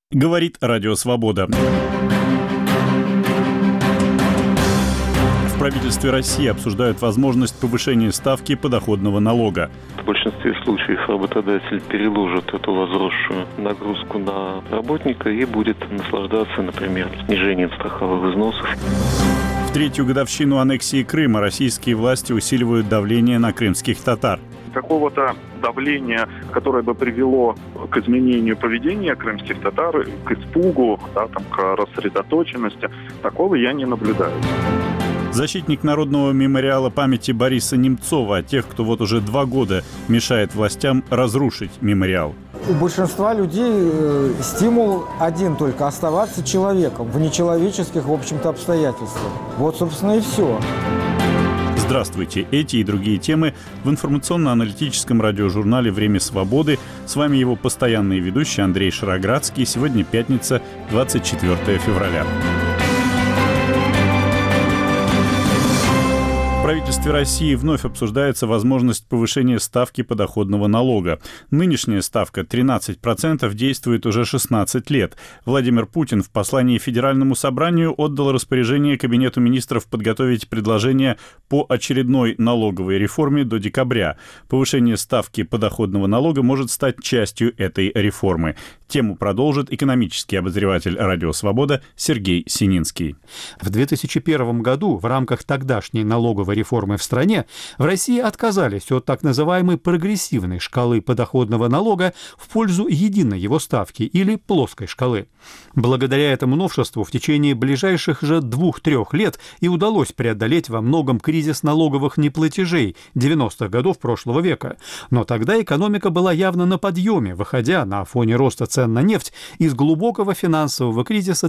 Говорит Радио Свобода. В правительстве России обсуждают возможность повышения ставки подоходного налога. В большинстве случаев работодатель переложит эту возросшую нагрузку на работника и будет наслаждаться, например, снижением страховых взносов. В третью годовщину аннексии Крыма российские власти усиливают давление на крымских татар. Какого-то давления, которое бы привело к изменению поведения крымских татар, к испугу, к рассредоточенности, такого я не наблюдаю. Защитник Народного мемориала памяти Бориса Немцова о тех, кто вот уже 2 года мешает властям разрушить мемориал. У большинства людей стимул один только – оставаться человеком в нечеловеческих, в общем-то, обстоятельствах. Вот, собственно, и все. Здравствуйте! Эти и другие темы в информационно-аналитическом радиожурнале «Время свободы». С вами его постоянный ведущий Андрей Шароградский. Сегодня пятница, 24 февраля. В правительстве России вновь обсуждается возможность повышения ставки подоходного налога. Нынешняя ставка 13% действует уже 16 лет. Владимир Путин в послании Федеральному собранию отдал распоряжение Кабинету министров подготовить предложение по очередной налоговой реформе до декабря. Повышение ставки подоходного налога может стать частью этой реформы. Тему продолжит экономический обозреватель «Радио Свобода» Сергей Сининский. В 2001 году в рамках тогдашней налоговой реформы в стране в России отказались от так называемой прогрессивной шкалы подоходного налога в пользу единой его ставки или плоской шкалы. Благодаря этому новшеству в течение ближайших же 2-3 лет и удалось преодолеть во многом кризис налоговых неплатежей 90-х годов прошлого века. Но тогда экономика была явно на подъеме, выходя на фоне роста цен на нефть из глубокого финансового кризиса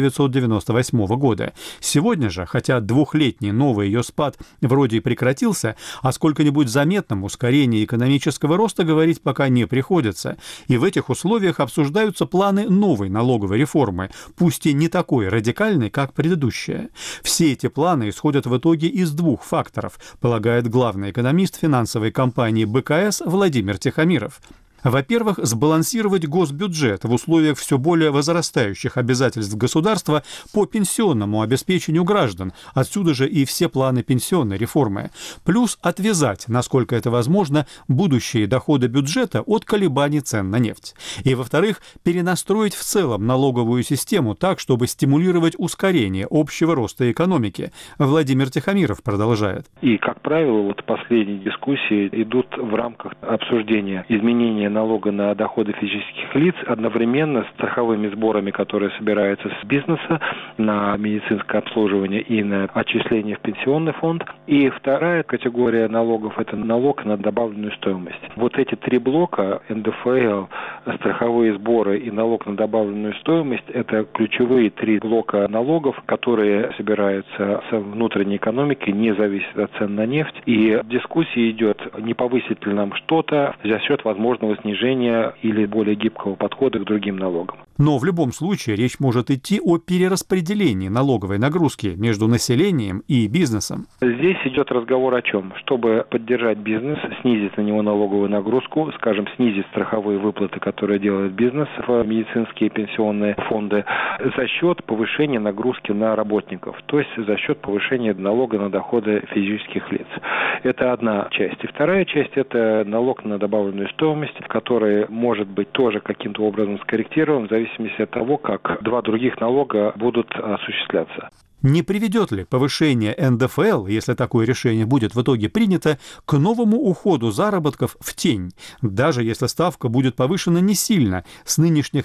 1998 года. Сегодня же, хотя 2-летний новый ее спад вроде и прекратился, о сколько-нибудь заметном ускорении экономического роста говорить пока не приходится. И в этих условиях обсуждаются планы новой налоговой реформы, пусть и не такой радикальной, как предыдущая. Все эти планы исходят в итоге из 2 факторов, полагает главный экономист финансовой компании БКС Владимир Тихомиров. Во-первых, сбалансировать госбюджет в условиях все более возрастающих обязательств государства по пенсионному обеспечению граждан, отсюда же и все планы пенсионной реформы. Плюс отвязать, насколько это возможно, будущие доходы бюджета от колебаний цен на нефть. И, во-вторых, перенастроить в целом налоговую систему так, чтобы стимулировать ускорение общего роста экономики. Владимир Тихомиров продолжает. И, как правило, последние дискуссии идут в рамках обсуждения изменения налога на доходы физических лиц одновременно с страховыми сборами, которые собираются с бизнеса на медицинское обслуживание и на отчисление в пенсионный фонд. И вторая категория налогов – это налог на добавленную стоимость. Вот эти 3 блока – НДФЛ, страховые сборы и налог на добавленную стоимость – это ключевые 3 блока налогов, которые собираются с внутренней экономики, не зависят от цен на нефть. И дискуссия идет, не повысить ли нам что-то за счет возможного снижения или более гибкого подхода к другим налогам. Но в любом случае речь может идти о перераспределении налоговой нагрузки между населением и бизнесом. Здесь идет разговор о чем? Чтобы поддержать бизнес, снизить на него налоговую нагрузку, скажем, снизить страховые выплаты, которые делает бизнес в медицинские и пенсионные фонды, за счет повышения нагрузки на работников, то есть за счет повышения налога на доходы физических лиц. Это одна часть. И вторая часть – это налог на добавленную стоимость, который может быть тоже каким-то образом скорректирован в зависимости от того, как 2 других налога будут осуществляться. Не приведет ли повышение НДФЛ, если такое решение будет в итоге принято, к новому уходу заработков в тень, даже если ставка будет повышена не сильно, с нынешних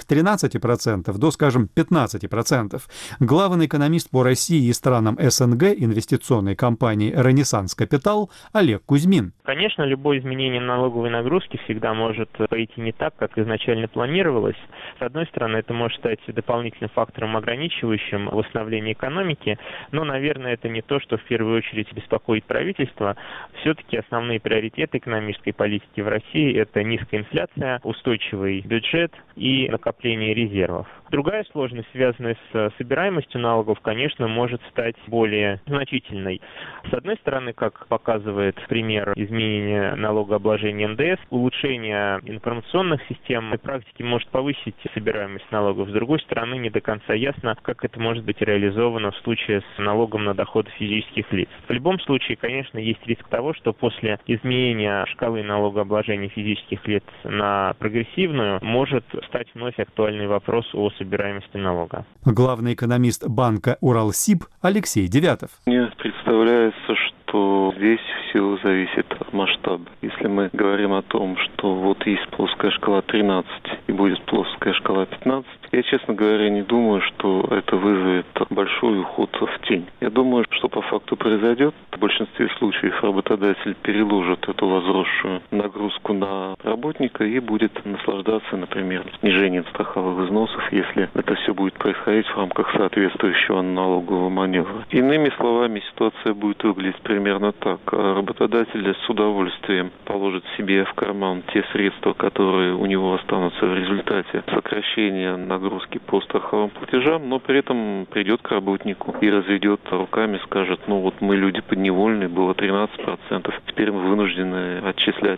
13% до, скажем, 15%? Главный экономист по России и странам СНГ инвестиционной компании «Ренессанс Капитал» Олег Кузьмин. Конечно, любое изменение налоговой нагрузки всегда может пойти не так, как изначально планировалось. С одной стороны, это может стать дополнительным фактором, ограничивающим восстановление экономики, экономики. Но, наверное, это не то, что в первую очередь беспокоит правительство. Все-таки основные приоритеты экономической политики в России – это низкая инфляция, устойчивый бюджет и накопление резервов. Другая сложность, связанная с собираемостью налогов, конечно, может стать более значительной. С одной стороны, как показывает пример изменения налогообложения НДС, улучшение информационных систем и практики может повысить собираемость налогов. С другой стороны, не до конца ясно, как это может быть реализовано в случае с налогом на доходы физических лиц. В любом случае, конечно, есть риск того, что после изменения шкалы налогообложения физических лиц на прогрессивную может стать вновь актуальный вопрос о собираемости налога. Главный экономист банка «Уралсиб» Алексей Девятов. Мне представляется, что здесь все зависит от масштаба. Если мы говорим о том, что вот есть плоская шкала 13 и будет плоская шкала 15, я, честно говоря, не думаю, что это вызовет большой уход в тень. Я думаю, что по факту произойдет. В большинстве случаев работодатель переложит эту возросшую нагрузку на работника и будет наслаждаться, например, снижением страховых взносов, если это все будет происходить в рамках соответствующего налогового маневра. Иными словами, ситуация будет выглядеть примерно так. Работодатель с удовольствием положит себе в карман те средства, которые у него останутся в результате сокращения нагрузки по страховым платежам, но при этом придет к работнику и разведет руками, скажет, ну вот мы люди подневольные, было 13%, теперь мы вынуждены отчислять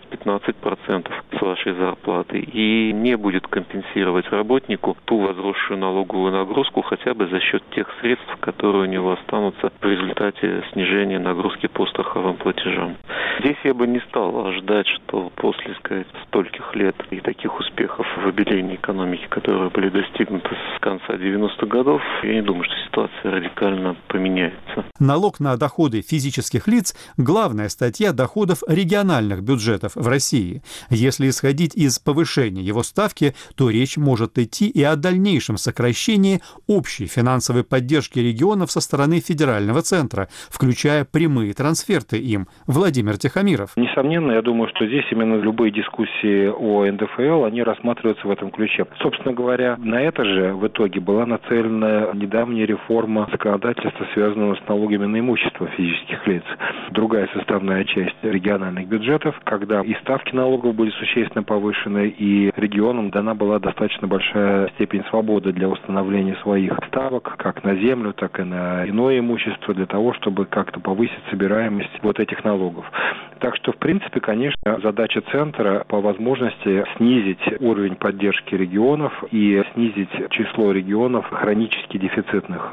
15% с вашей зарплаты, и не будет компенсировать работнику ту возросшую налоговую нагрузку хотя бы за счет тех средств, которые у него останутся в результате снижения нагрузки по страховым платежам. Здесь я бы не стал ожидать, что после, стольких лет и таких успехов в обелении экономики, которые были достигнуты с конца 90-х годов, я не думаю, что ситуация радикально поменяется. Налог на доходы физических лиц – главная статья доходов региональных бюджетов в России. Если исходить из повышения его ставки, то речь может идти и о дальнейшем сокращении общей финансовой поддержки регионов со стороны федерального центра, включая прямые трансферты им. Владимир Тихомиров. Несомненно, я думаю, что здесь именно любые дискуссии о НДФЛ, они рассматриваются в этом ключе. Собственно говоря, на это же в итоге была нацелена недавняя реформа законодательства, связанного с налогами на имущество физических лиц. Другая составная часть региональных бюджетов, когда и ставки налогов были существенно повышены, и регионам дана была достаточно большая степень свободы для установления своих ставок, как на землю, так и на иное имущество, для того, чтобы как-то повысить собираемость вот этих налогов. Так что, в принципе, конечно, задача центра по возможности снизить уровень поддержки регионов и снизить число регионов хронически дефицитных.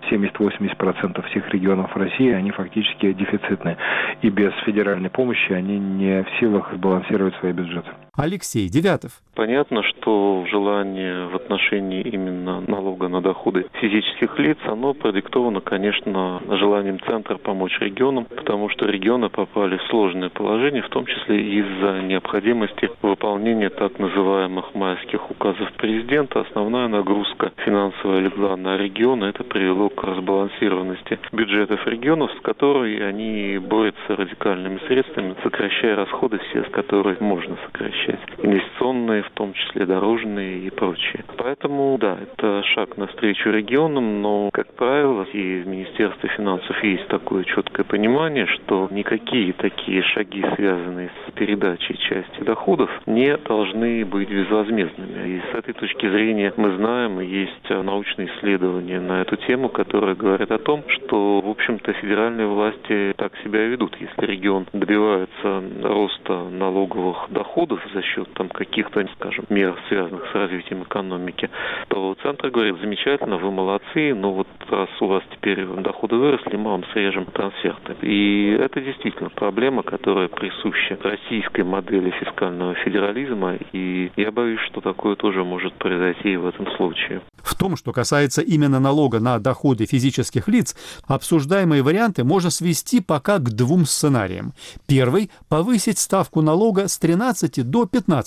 70-80% всех регионов России, они фактически дефицитные. И без федеральной помощи они не в силах сбалансировать свои бюджеты. Алексей Девятов. Понятно, что желание в отношении именно налога на доходы физических лиц, оно продиктовано, конечно, желанием центра помочь регионам, потому что регионы попали в сложное положение, в том числе из-за необходимости выполнения так называемых майских указов президента. Основная нагрузка финансовая легла на регионы, это привело к разбалансированности бюджетов регионов, с которой они борются радикальными средствами, сокращая расходы все, с которых можно сокращать. Инвестиционные, в том числе дорожные и прочие. Поэтому, да, это шаг навстречу регионам, но, как правило, и в Министерстве финансов есть такое четкое понимание, что никакие такие шаги, связанные с передачей части доходов, не должны быть безвозмездными. И с этой точки зрения мы знаем, и есть научные исследования на эту тему, которые говорят о том, что, в общем-то, федеральные власти так себя и ведут. Если регион добивается роста налоговых доходов за счет каких-то, скажем, мер, связанных с развитием экономики, то центр говорит: замечательно, вы молодцы, но вот раз у вас теперь доходы выросли, мы вам срежем трансферты. И это действительно проблема, которая присуща российской модели фискального федерализма, и я боюсь, что такое тоже может произойти и в этом случае. В том, что касается именно налога на доходы физических лиц, обсуждаемые варианты можно свести пока к двум сценариям. Первый – повысить ставку налога с 13 до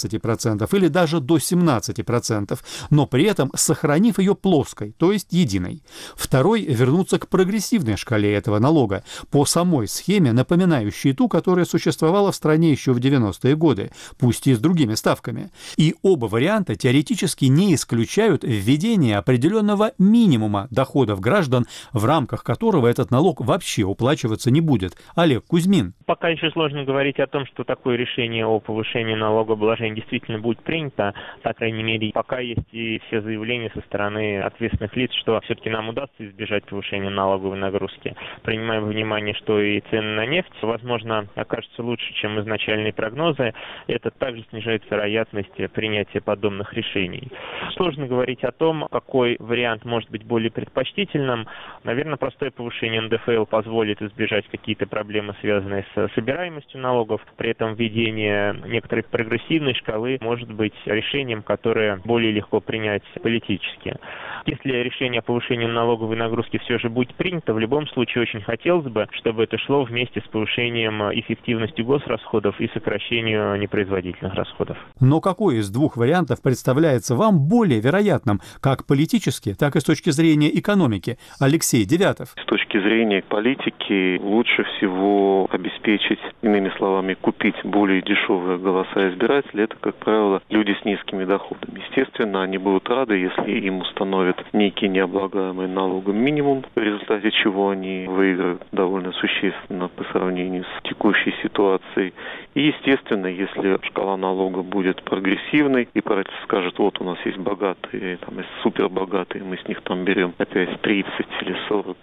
15% или даже до 17%, но при этом сохранив ее плоской, то есть единой. Второй – вернуться к прогрессивной шкале этого налога, по самой схеме, напоминающей ту, которая существовала в стране еще в 90-е годы, пусть и с другими ставками. И оба варианта теоретически не исключают введение установление определенного минимума доходов граждан, в рамках которого этот налог вообще уплачиваться не будет. Олег Кузьмин. Пока еще сложно говорить о том, что такое решение о повышении налогообложения действительно будет принято. По крайней мере, пока есть и все заявления со стороны ответственных лиц, что все-таки нам удастся избежать повышения налоговой нагрузки. Принимая во внимание, что и цены на нефть, возможно, окажутся лучше, чем изначальные прогнозы, это также снижает вероятность принятия подобных решений. Сложно говорить о том, какой вариант может быть более предпочтительным. Наверное, простое повышение НДФЛ позволит избежать какие-то проблемы, связанные с собираемостью налогов. При этом введение некоторой прогрессивной шкалы может быть решением, которое более легко принять политически. Если решение о повышении налоговой нагрузки все же будет принято, в любом случае очень хотелось бы, чтобы это шло вместе с повышением эффективности госрасходов и сокращением непроизводительных расходов. Но какой из двух вариантов представляется вам более вероятным, как политически, так и с точки зрения экономики? Алексей Девятов. С точки зрения политики лучше всего обеспечить, иными словами, купить более дешевые голоса избирателей. Это, как правило, люди с низкими доходами. Естественно, они будут рады, если им установят некий необлагаемый налогом минимум, в результате чего они выиграют довольно существенно по сравнению с текущей ситуацией. И, естественно, если шкала налога будет прогрессивной, и правительство скажет, вот у нас есть богатые, там есть супербогатые, мы с них там берем опять 30 или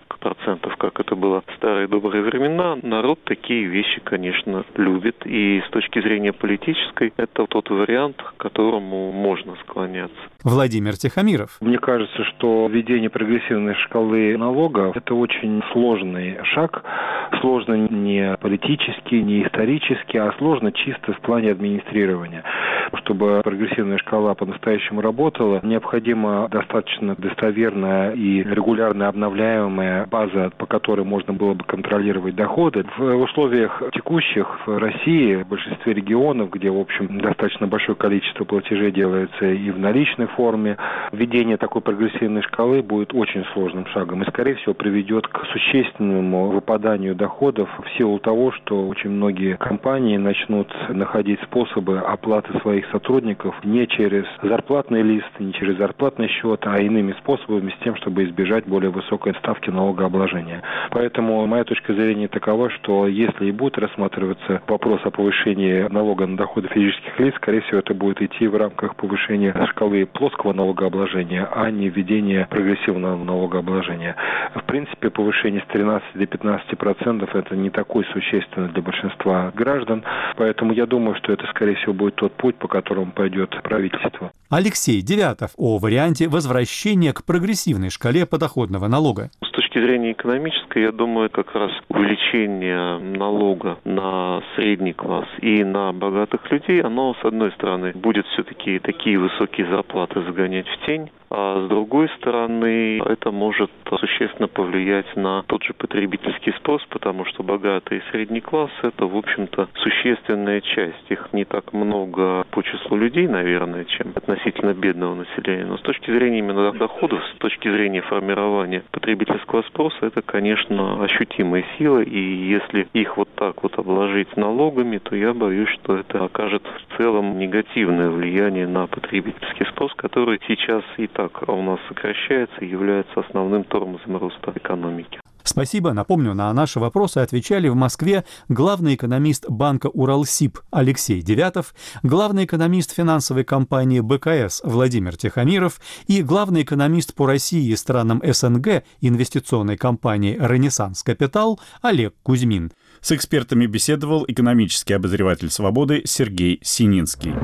40%, как это было в старые добрые времена, народ такие вещи, конечно, любит. И с точки зрения политической, это тот вариант, к которому можно склоняться. Владимир Тихомиров. Мне кажется, что введение прогрессивной шкалы налога – это очень сложный шаг. Сложно не политически, не исторически, а сложно чисто в плане администрирования. Чтобы прогрессивная шкала по-настоящему работала, необходима достаточно достоверная и регулярно обновляемая база, по которой можно было бы контролировать доходы. В условиях текущих в России, в большинстве регионов, где, в общем, достаточно большое количество платежей делается и в наличной форме, введение такой прогрессивной шкалы будет очень сложным шагом и, скорее всего, приведет к существенному выпаданию доходов в силу того, что очень многие компании начнут находить способы оплаты своих сотрудников не через зарплатный лист, не через зарплатный счет, а иными способами с тем, чтобы избежать более высокой ставки налогообложения. Поэтому моя точка зрения такова, что если и будет рассматриваться вопрос о повышении налога на доходы физических лиц, скорее всего, это будет идти в рамках повышения шкалы плоского налогообложения, а не введения прогрессивного налогообложения. В принципе, повышение с 13 до 15% это не такой существенный для большинства граждан, поэтому я думаю, что это, скорее всего, будет тот путь, по которому пойдет правительство. Алексей Девятов о варианте возвращения к прогрессивной шкале подоходного налога. С точки зрения экономической, я думаю, как раз увеличение налога на средний класс и на богатых людей, оно, с одной стороны, будет все-таки такие высокие зарплаты загонять в тень, а с другой стороны, это может существенно повлиять на тот же потребительский спрос, потому что богатый и средний класс – это, в общем-то, существенная часть. Их не так много по числу людей, наверное, чем относительно бедного населения. Но с точки зрения именно доходов, с точки зрения формирования потребительского спроса, это, конечно, ощутимая сила. И если их вот так вот обложить налогами, то я боюсь, что это окажет в целом негативное влияние на потребительский спрос, который сейчас и так у нас сокращается и является основным тормозом роста экономики. Спасибо. Напомню, на наши вопросы отвечали в Москве главный экономист банка «Уралсиб» Алексей Девятов, главный экономист финансовой компании БКС Владимир Тихомиров и главный экономист по России и странам СНГ инвестиционной компании «Ренессанс Капитал» Олег Кузьмин. С экспертами беседовал экономический обозреватель «Свободы» Сергей Сининский.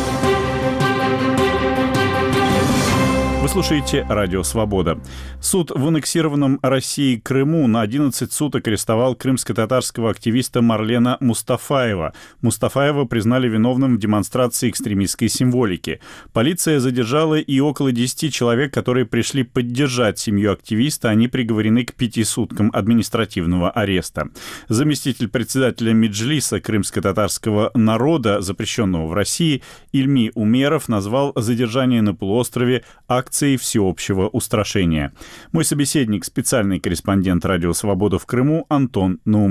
Вы слушаете «Радио Свобода». Суд в аннексированном Россией Крыму на 11 суток арестовал крымско-татарского активиста Марлена Мустафаева. Мустафаева признали виновным в демонстрации экстремистской символики. Полиция задержала и около 10 человек, которые пришли поддержать семью активиста. Они приговорены к 5 суткам административного ареста. Заместитель председателя Меджлиса крымско-татарского народа, запрещенного в России, Ильми Умеров назвал задержание на полуострове акцией всеобщего устрашения. Мой собеседник, специальный корреспондент «Радио Свобода» в Крыму Антон Наумлюк.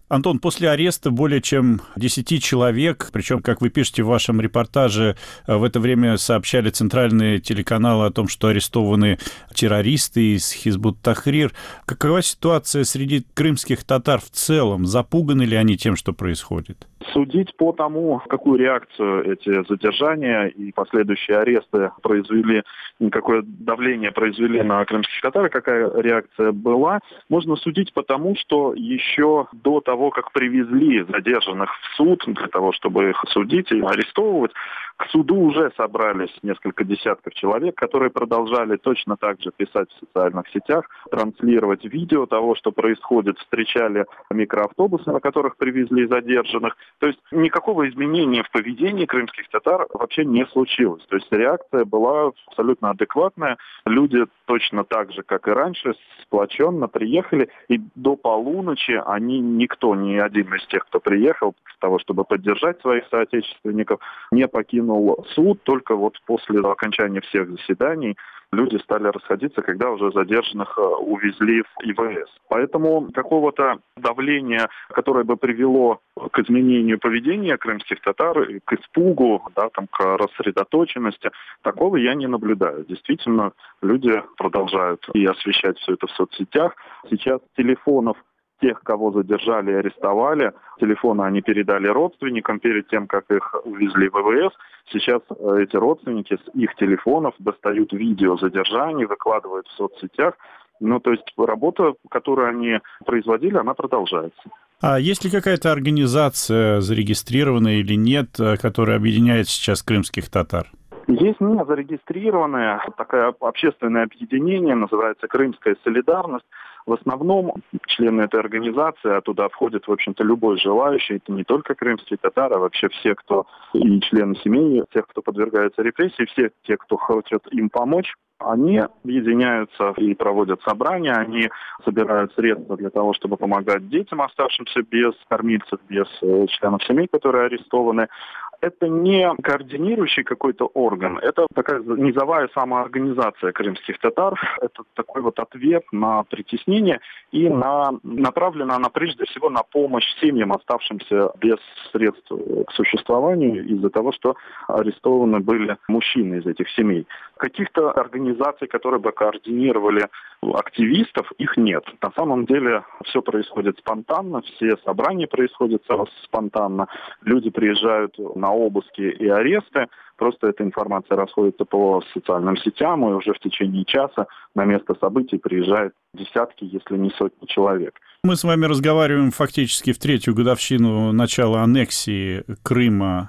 Антон, после ареста более чем 10 человек, причем, как вы пишете в вашем репортаже, в это время сообщали центральные телеканалы о том, что арестованы террористы из Хизбут-Тахрир. Какова ситуация среди крымских татар в целом? Запуганы ли они тем, что происходит? Судить по тому, какую реакцию эти задержания и последующие аресты произвели, какое давление произвели на крымских татар, какая реакция была, можно судить по тому, что еще до того, как привезли задержанных в суд для того, чтобы их судить и арестовывать, к суду уже собрались несколько десятков человек, которые продолжали точно так же писать в социальных сетях, транслировать видео того, что происходит, встречали микроавтобусы, на которых привезли задержанных. То есть никакого изменения в поведении крымских татар вообще не случилось. То есть реакция была абсолютно адекватная. Люди точно так же, как и раньше, сплоченно приехали, и до полуночи никто, ни один из тех, кто приехал для того, чтобы поддержать своих соотечественников, не покинул суд. Только вот после окончания всех заседаний люди стали расходиться, когда уже задержанных увезли в ИВС. Поэтому какого-то давления, которое бы привело к изменению поведения крымских татар, к испугу, к рассредоточенности, такого я не наблюдаю. Действительно, люди продолжают и освещать все это в соцсетях. Сейчас телефонов тех, кого задержали и арестовали, телефоны они передали родственникам перед тем, как их увезли в ИВС. Сейчас эти родственники с их телефонов достают видео задержаний, выкладывают в соцсетях. То есть работа, которую они производили, она продолжается. А есть ли какая-то организация, зарегистрированная или нет, которая объединяет сейчас крымских татар? Есть не зарегистрированное такое общественное объединение, называется «Крымская солидарность». В основном члены этой организации, а туда входит, в общем-то, любой желающий, это не только крымские татары, а вообще все, кто и члены семей, тех, кто подвергается репрессии, все те, кто хочет им помочь, они объединяются и проводят собрания, они собирают средства для того, чтобы помогать детям, оставшимся без кормильцев, без членов семей, которые арестованы. Это не координирующий какой-то орган, это такая низовая самоорганизация крымских татар. Это такой вот ответ на притеснение и направлена она прежде всего на помощь семьям, оставшимся без средств к существованию из-за того, что арестованы были мужчины из этих семей. Каких-то организаций, которые бы координировали активистов, их нет. На самом деле все происходит спонтанно, все собрания происходят спонтанно, люди приезжают на обыски и аресты, просто эта информация расходится по социальным сетям, и уже в течение часа на место событий приезжают десятки, если не сотни человек. Мы с вами разговариваем фактически в 3-ю годовщину начала аннексии Крыма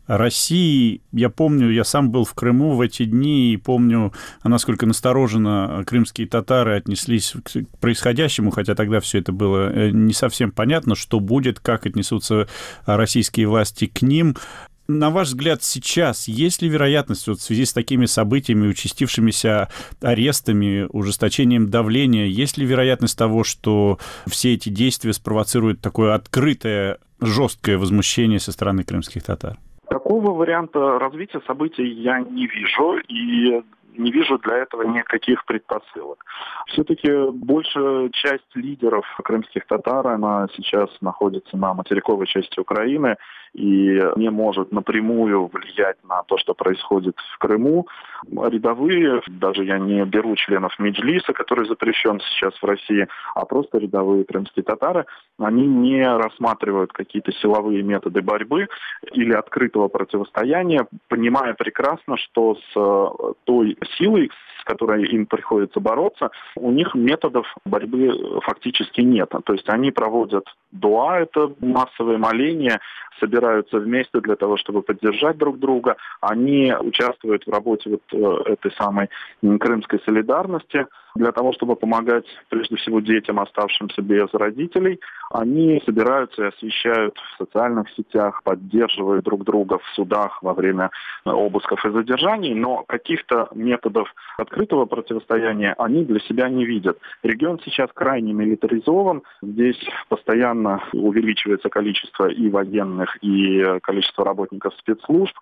России. Я помню, я сам был в Крыму в эти дни и помню, насколько настороженно крымские татары отнеслись к происходящему, хотя тогда все это было не совсем понятно, что будет, как отнесутся российские власти к ним. На ваш взгляд, сейчас есть ли вероятность в связи с такими событиями, участившимися арестами, ужесточением давления, есть ли вероятность того, что все эти действия спровоцируют такое открытое, жесткое возмущение со стороны крымских татар? Такого варианта развития событий я не вижу, и не вижу для этого никаких предпосылок. Все-таки большая часть лидеров крымских татар, она сейчас находится на материковой части Украины и не может напрямую влиять на то, что происходит в Крыму. Рядовые, даже я не беру членов Меджлиса, который запрещен сейчас в России, а просто рядовые крымские татары, они не рассматривают какие-то силовые методы борьбы или открытого противостояния, понимая прекрасно, что с той силой, с которой им приходится бороться, у них методов борьбы фактически нет. То есть они проводят дуа, это массовые моления, собираются вместе для того, чтобы поддержать друг друга. Они участвуют в работе этой самой крымской солидарности для того, чтобы помогать, прежде всего, детям, оставшимся без родителей. Они собираются и освещают в социальных сетях, поддерживают друг друга в судах во время обысков и задержаний, но каких-то методов открытого противостояния они для себя не видят. Регион сейчас крайне милитаризован, здесь постоянно увеличивается количество и военных, и количество работников спецслужб.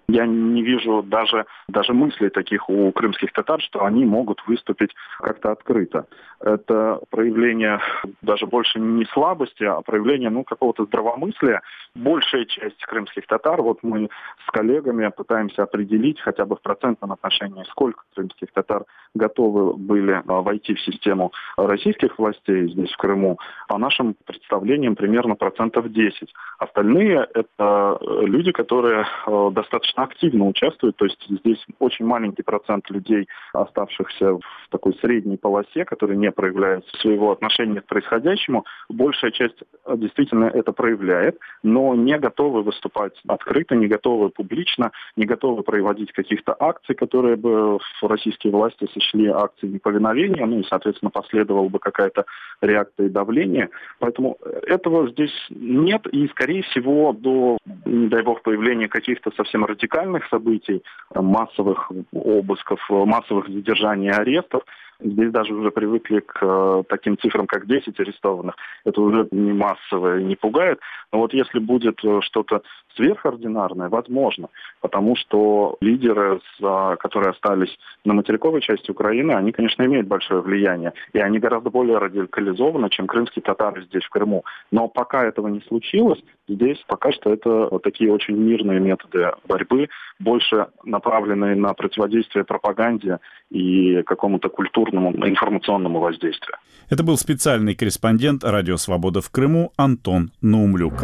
Я не вижу даже мыслей таких у крымских татар, что они могут выступить как-то открыто. Это проявление даже больше не слабости, а проявление какого-то здравомыслия. Большая часть крымских татар, вот мы с коллегами пытаемся определить хотя бы в процентном отношении, сколько крымских татар готовы были войти в систему российских властей здесь, в Крыму. По нашим представлениям, примерно 10%. Остальные – это люди, которые достаточно активно участвуют. То есть здесь очень маленький процент людей, оставшихся в такой средней полосе, которые не проявляют своего отношения к происходящему. Большая часть действительно это проявляет, но не готовы выступать открыто, не готовы публично, не готовы проводить каких-то акций, которые бы российские власти сочли акции неповиновения, и, соответственно, последовала бы какая-то реакция и давление. Поэтому этого здесь нет, и, скорее всего, до, не дай бог, появления каких-то совсем радикальных событий, массовых обысков, массовых задержаний и арестов, здесь даже уже привыкли к таким цифрам, как 10 арестованных. Это уже не массовое, не пугает. Но вот если будет что-то сверхординарное, возможно. Потому что лидеры, которые остались на материковой части Украины, они, конечно, имеют большое влияние. И они гораздо более радикализованы, чем крымские татары здесь, в Крыму. Но пока этого не случилось, здесь пока что это вот такие очень мирные методы борьбы, больше направленные на противодействие пропаганде и какому-то культурному информационному воздействию. Это был специальный корреспондент «Радио Свобода» в Крыму Антон Наумлюк.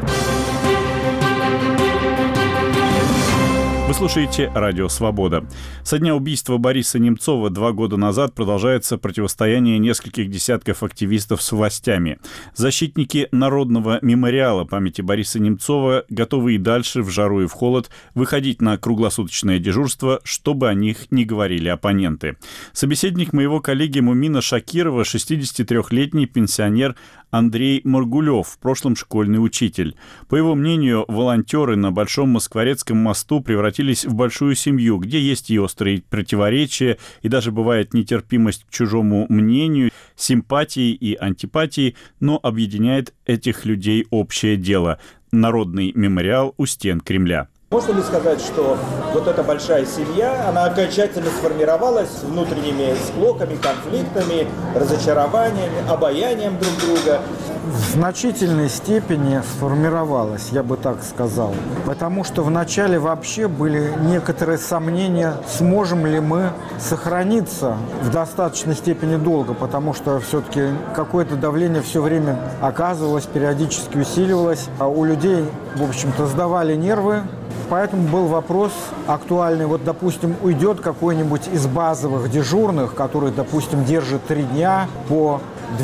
Вы слушаете «Радио Свобода». Со дня убийства Бориса Немцова 2 года назад продолжается противостояние нескольких десятков активистов с властями. Защитники Народного мемориала памяти Бориса Немцова готовы и дальше, в жару и в холод, выходить на круглосуточное дежурство, чтобы о них не говорили оппоненты. Собеседник моего коллеги Мумина Шакирова, 63-летний пенсионер Андрей Маргулев, в прошлом школьный учитель. По его мнению, волонтеры на Большом Москворецком мосту превратились в большую семью, где есть и острые противоречия, и даже бывает нетерпимость к чужому мнению, симпатии и антипатии, но объединяет этих людей общее дело – Народный мемориал у стен Кремля. Можно ли сказать, что вот эта большая семья, она окончательно сформировалась с внутренними склоками, конфликтами, разочарованиями, обаянием друг друга? В значительной степени сформировалась, я бы так сказал. Потому что вначале вообще были некоторые сомнения, сможем ли мы сохраниться в достаточной степени долго, потому что все-таки какое-то давление все время оказывалось, периодически усиливалось. А у людей, в общем-то, сдавали нервы. Поэтому был вопрос актуальный. Вот, допустим, уйдет какой-нибудь из базовых дежурных, который, допустим, держит 3 дня по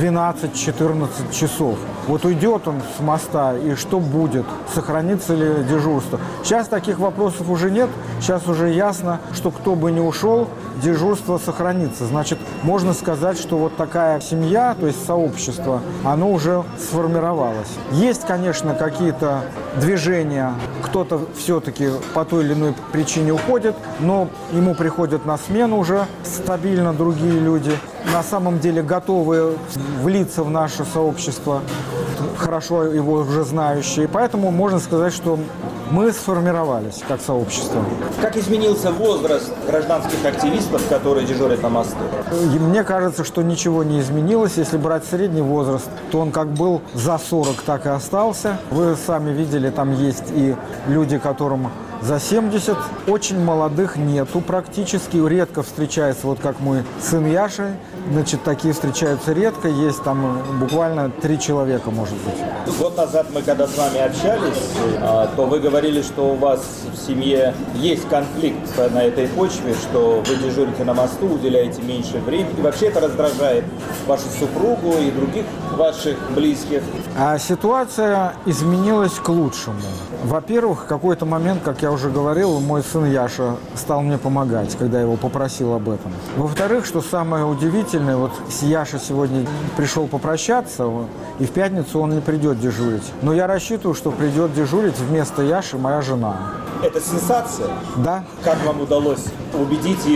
12-14 часов. Вот уйдет он с моста, и что будет? Сохранится ли дежурство? Сейчас таких вопросов уже нет. Сейчас уже ясно, что кто бы ни ушел, дежурство сохранится. Значит, можно сказать, что вот такая семья, то есть сообщество, оно уже сформировалось. Есть, конечно, какие-то движения. Кто-то все-таки по той или иной причине уходит, но ему приходят на смену уже стабильно другие люди, на самом деле готовые влиться в наше сообщество, хорошо его уже знающие. Поэтому можно сказать, что мы сформировались как сообщество. Как изменился возраст гражданских активистов, которые дежурят на мосту? И мне кажется, что ничего не изменилось. Если брать средний возраст, то он как был за 40, так и остался. Вы сами видели, там есть и люди, которым за 70. Очень молодых нету практически. Редко встречается, вот как мой сын Яша. Значит, такие встречаются редко. Есть там буквально 3 человека, может быть. Год назад мы, когда с вами общались, то вы говорили, что у вас в семье есть конфликт на этой почве, что вы дежурите на мосту, уделяете меньше времени. И вообще это раздражает вашу супругу и других ваших близких. А ситуация изменилась к лучшему. Во-первых, в какой-то момент, как я уже говорил, мой сын Яша стал мне помогать, когда я его попросил об этом. Во-вторых, что самое удивительное, вот Яша сегодня пришел попрощаться, и в пятницу он не придет дежурить. Но я рассчитываю, что придет дежурить вместо Яши моя жена. Это сенсация? Да. Как вам удалось убедить ее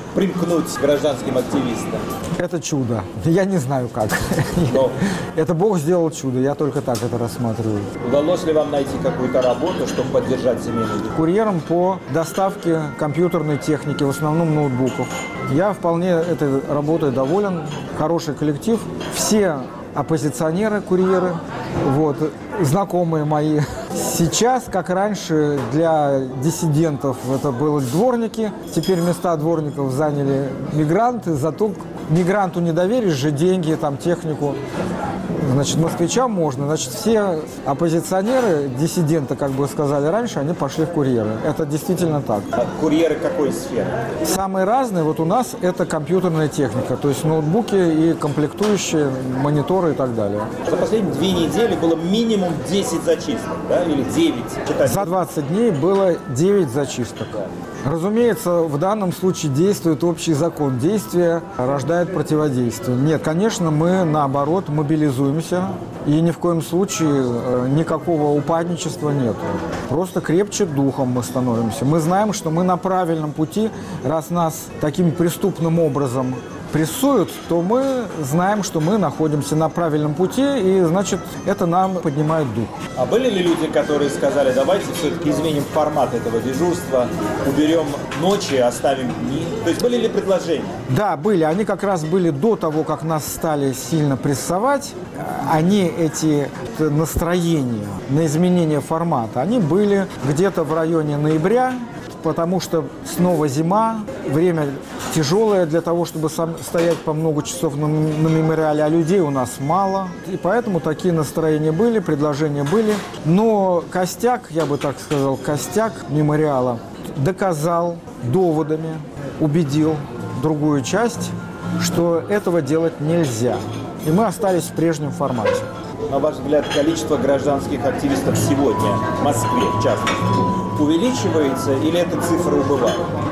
примкнуть к гражданским активистам? Это чудо. Я не знаю как. Но это Бог сделал чудо, я только так это рассматриваю. удалось ли вам найти какую-то работу, чтобы поддержать семейный бюджет? Курьером по доставке компьютерной техники, в основном ноутбуков. Я вполне этой работой доволен. Хороший коллектив. Все оппозиционеры, курьеры, вот, знакомые мои. Сейчас, как раньше, для диссидентов это были дворники. Теперь места дворников заняли мигранты. Зато мигранту не доверишь же деньги, там, технику. Значит, москвичам можно. Значит, все оппозиционеры, диссиденты, как бы сказали раньше, они пошли в курьеры. Это действительно так. А курьеры какой сферы? Самые разные вот у нас это компьютерная техника, то есть ноутбуки и комплектующие, мониторы и так далее. За последние 2 недели было минимум 10 зачисток, да, или 9? За 20 дней было 9 зачисток. Разумеется, в данном случае действует общий закон. Действие рождает противодействие. Нет, конечно, мы, наоборот, мобилизуемся. И ни в коем случае никакого упадничества нет. Просто крепче духом мы становимся. Мы знаем, что мы на правильном пути. Раз нас таким преступным образом прессуют, то мы знаем, что мы находимся на правильном пути, и, значит, это нам поднимает дух. А были ли люди, которые сказали, давайте все-таки изменим формат этого дежурства, уберем ночи, оставим дни? То есть были ли предложения? Да, были. Они как раз были до того, как нас стали сильно прессовать. Они, эти настроения на изменение формата, они были где-то в районе ноября, потому что снова зима, время тяжелое для того, чтобы стоять по много часов на мемориале, а людей у нас мало. И поэтому такие настроения были, предложения были. Но костяк, я бы так сказал, костяк мемориала доказал доводами, убедил другую часть, что этого делать нельзя. И мы остались в прежнем формате. На ваш взгляд, количество гражданских активистов сегодня в Москве, в частности, увеличивается или эта цифра убывает?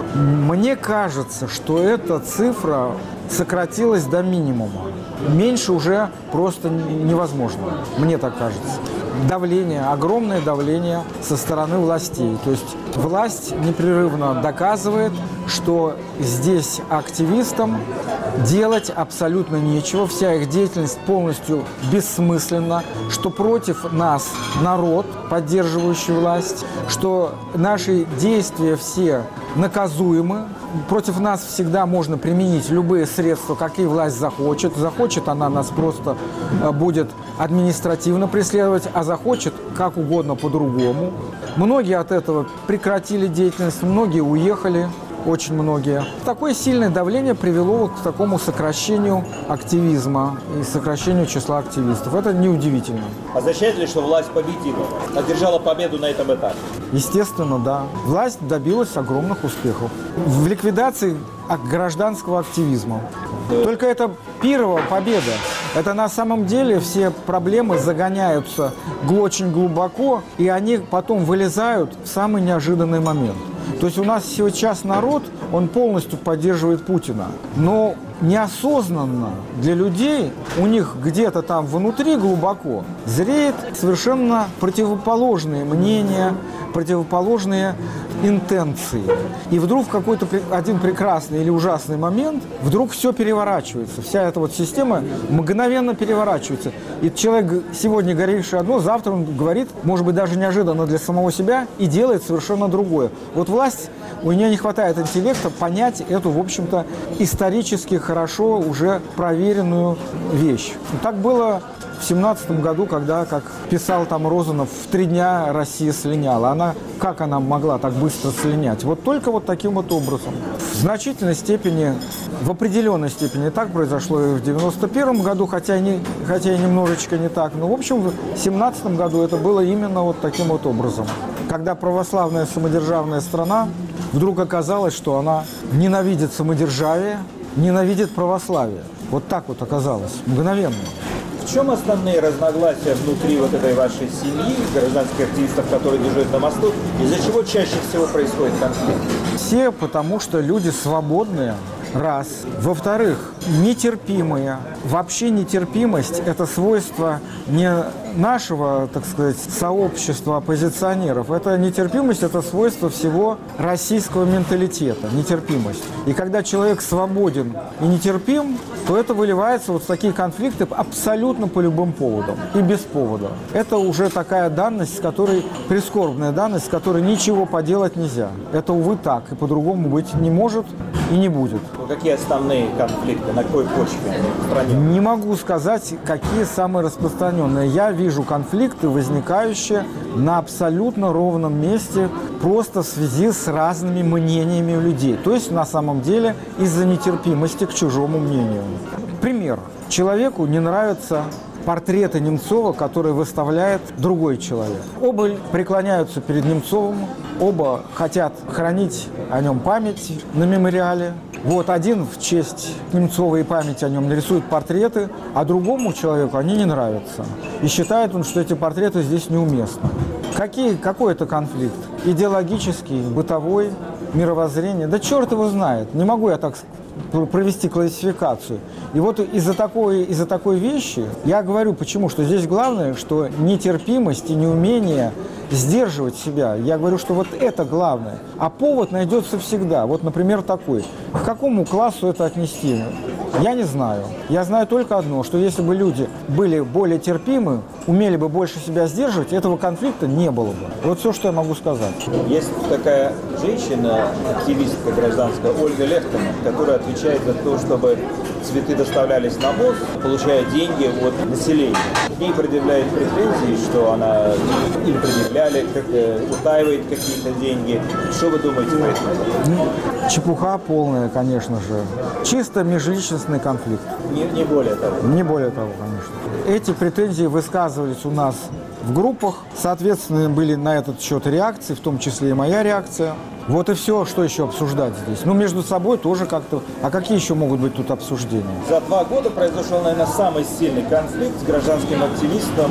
Мне кажется, что эта цифра сократилась до минимума. Меньше уже просто невозможно. Мне так кажется. Давление, огромное давление со стороны властей. То есть власть непрерывно доказывает, что здесь активистам делать абсолютно нечего. Вся их деятельность полностью бессмысленна, что против нас народ, поддерживающий власть, что наши действия все наказуемы. Против нас всегда можно применить любые средства, какие власть захочет. Захочет она нас просто будет административно преследовать, а захочет как угодно по-другому. Многие от этого прекратили деятельность, многие уехали. Очень многие. Такое сильное давление привело к такому сокращению активизма и сокращению числа активистов. Это неудивительно. Означает ли, что власть победила, одержала победу на этом этапе? Естественно, да. Власть добилась огромных успехов в ликвидации гражданского активизма. Только это первая победа. Это на самом деле все проблемы загоняются очень глубоко, и они потом вылезают в самый неожиданный момент. То есть у нас сейчас народ, он полностью поддерживает Путина, но неосознанно для людей, у них где-то там внутри глубоко зреет совершенно противоположные мнения, противоположные интенции. И вдруг в какой-то один прекрасный или ужасный момент вдруг все переворачивается. Вся эта вот система мгновенно переворачивается. И человек, сегодня говоривший одно, завтра он говорит, может быть, даже неожиданно для самого себя, и делает совершенно другое. Вот власть, у нее не хватает интеллекта понять эту, в общем-то, исторически хорошо уже проверенную вещь. И так было в 17 году, когда, как писал там Розанов, в 3 дня Россия слиняла. Как она могла так быстро слинять? Вот только вот таким вот образом. В значительной степени, в определенной степени так произошло и в 91 году, хотя и немножечко не так. Но, в общем, в 17 году это было именно вот таким вот образом. Когда православная самодержавная страна вдруг оказалось, что она ненавидит самодержавие, ненавидит православие. Вот так вот оказалось, мгновенно. В чем основные разногласия внутри вот этой вашей семьи, гражданских активистов, которые дежурят на мосту, из-за чего чаще всего происходит конфликт? Все потому, что люди свободные, раз. Во-вторых, нетерпимые. Вообще нетерпимость – это свойство не нашего, так сказать, сообщества оппозиционеров. Это нетерпимость, это свойство всего российского менталитета, нетерпимость. И когда человек свободен и нетерпим, то это выливается вот в такие конфликты абсолютно по любым поводам и без повода. Это уже такая данность, с которой, прискорбная данность, с которой ничего поделать нельзя. Это, увы, так, и по-другому быть не может и не будет. Какие основные конфликты, на какой почве они распространены? Не могу сказать, какие самые распространенные. Я вижу конфликты, возникающие на абсолютно ровном месте, просто в связи с разными мнениями людей. То есть, на самом деле, из-за нетерпимости к чужому мнению. Пример. Человеку не нравятся портреты Немцова, которые выставляет другой человек. Оба преклоняются перед Немцовым, оба хотят хранить о нем память на мемориале. Вот один в честь Немцова и памяти о нем нарисует портреты, а другому человеку они не нравятся. И считает он, что эти портреты здесь неуместны. Какой это конфликт? Идеологический, бытовой, мировоззрение? Да черт его знает. Не могу я так провести классификацию. И вот из-за такой вещи я говорю, почему, что здесь главное, что нетерпимость и неумение сдерживать себя. Я говорю, что вот это главное. А повод найдется всегда. Вот, например, такой. К какому классу это отнести? Я не знаю. Я знаю только одно, что если бы люди были более терпимы, умели бы больше себя сдерживать, этого конфликта не было бы. Вот все, что я могу сказать. Есть такая женщина, активистка гражданская Ольга Лехтина, которая отвечает за то, чтобы цветы доставлялись на мост, получая деньги от населения. К ней предъявляют претензии, что она или предъявляли, утаивает какие-то деньги. Что вы думаете по этому? Чепуха полная, конечно же. Чисто межличностный конфликт. Не более того? Не более того, конечно. Эти претензии высказывались у нас в группах. Соответственно, были на этот счет реакции, в том числе и моя реакция. Вот и все, что еще обсуждать здесь. Ну, между собой тоже как-то. А какие еще могут быть тут обсуждения? За 2 года произошел, наверное, самый сильный конфликт с гражданским активистом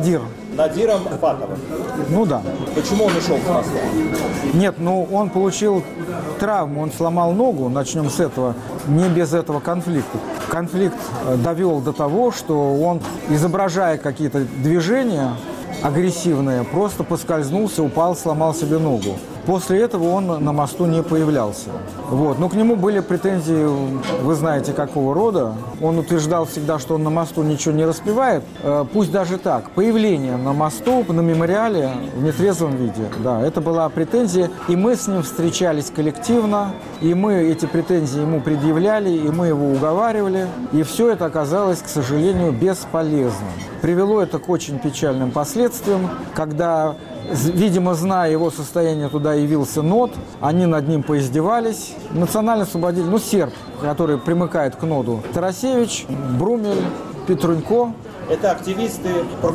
Надиром Фатовым. Ну да. Почему он ушел с моста? Нет, он получил травму, он сломал ногу, начнем с этого, не без этого конфликта. Конфликт довел до того, что он, изображая какие-то движения агрессивные, просто поскользнулся, упал, сломал себе ногу. После этого он на мосту не появлялся. Вот. Но к нему были претензии, вы знаете, какого рода. Он утверждал всегда, что он на мосту ничего не распевает. Пусть даже так. Появление на мосту, на мемориале в нетрезвом виде. Да, это была претензия. И мы с ним встречались коллективно. И мы эти претензии ему предъявляли, и мы его уговаривали. И все это оказалось, к сожалению, бесполезным. Привело это к очень печальным последствиям, когда, видимо, зная его состояние, туда явился НОД, они над ним поиздевались. Национально-освободительный, серб, который примыкает к НОДу, Тарасевич, Брумель, Петрунько. Это активисты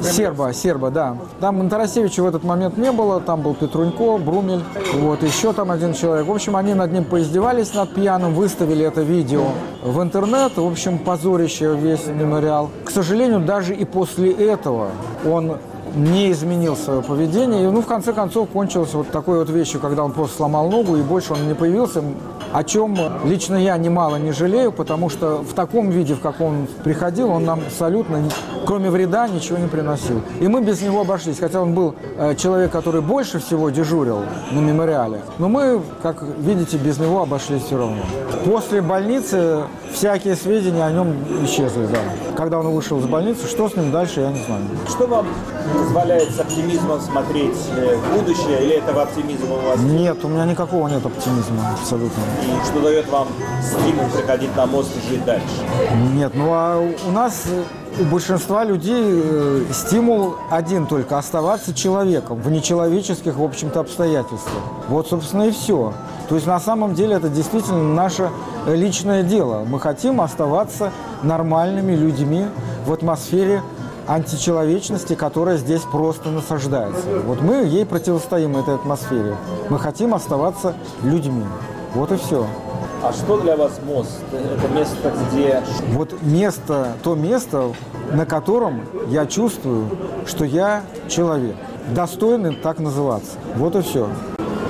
Серба, да. Там Тарасевича в этот момент не было, там был Петрунько, Брумель, вот, еще там один человек. В общем, они над ним поиздевались, над пьяным, выставили это видео в интернет, в общем, позорище весь мемориал. К сожалению, даже и после этого он не изменил свое поведение. И, в конце концов, кончилось вот такой вот вещью, когда он просто сломал ногу, и больше он не появился, о чем лично я немало не жалею, потому что в таком виде, в каком он приходил, он нам абсолютно, кроме вреда, ничего не приносил. И мы без него обошлись, хотя он был человек, который больше всего дежурил на мемориале, но мы, как видите, без него обошлись все равно. После больницы всякие сведения о нем исчезли, да. Когда он вышел из больницы, что с ним дальше, я не знаю. Что вам позволяет с оптимизмом смотреть в будущее, или этого оптимизма у вас? Нет, у меня никакого нет оптимизма, абсолютно. И что дает вам стимул приходить на мост и жить дальше? Нет, а у нас, у большинства людей стимул один только – оставаться человеком в нечеловеческих, в общем-то, обстоятельствах. Вот, собственно, и все. То есть, на самом деле, это действительно наше личное дело. Мы хотим оставаться нормальными людьми в атмосфере античеловечности, которая здесь просто насаждается. Вот мы ей противостоим, этой атмосфере. Мы хотим оставаться людьми. Вот и все. А что для вас мост? Это место, где... Вот место, то место, на котором я чувствую, что я человек, достойный так называться. Вот и все.